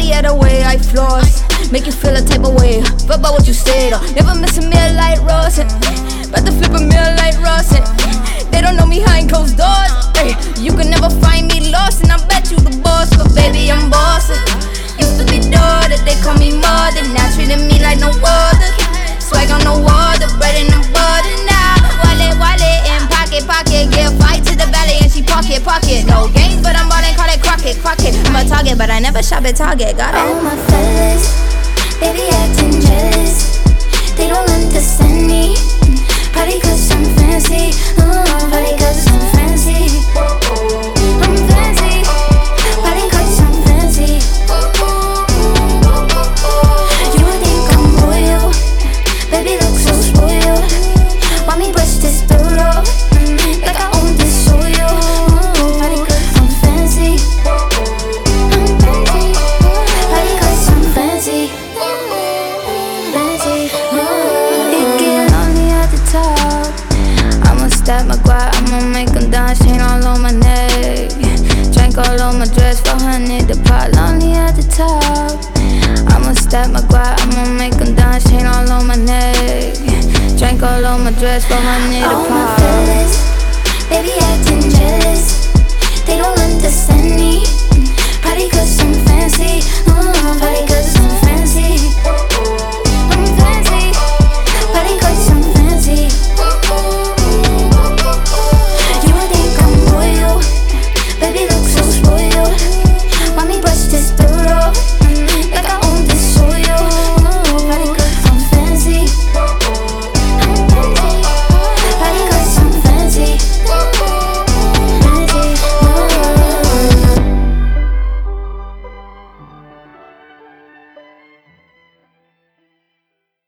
yeah, the way I floss make you feel a type of way. But about what you said, never miss a meal like Ross. About to flip a meal like Ross. They don't know me behind closed doors. Ay, you can never find me lost, and I bet you the boss, but baby I'm bossing. Used to be daughter, they call me mother. Now treating me like no other. Swag on the water, bread in the butter now. Wallet in pocket. Give fight to the belly and she pocket. No games, but I'm ballin', call it Crockett. I'm a target, but I never shop at Target. Got it. All my fellas, baby acting jealous. They don't understand me. Probably cause I'm fancy. Probably cause I'm fancy. I'm fancy. Probably cause I'm fancy. You would think I'm royal. Baby look so spoiled. Want me brush this pillow like I own this soil. Probably cause I'm fancy. I'm fancy. Probably cause I'm fancy. Fancy. It get lonely at the top. I'ma stack my guap, I'ma make them dance. Chain all on my neck, drink all on my dress. 400 the pot, lonely at the top. I'ma stack my guap, I'ma make them dance. Chain all on my neck, drink all on my dress. 400 the pot. All my fellas, baby acting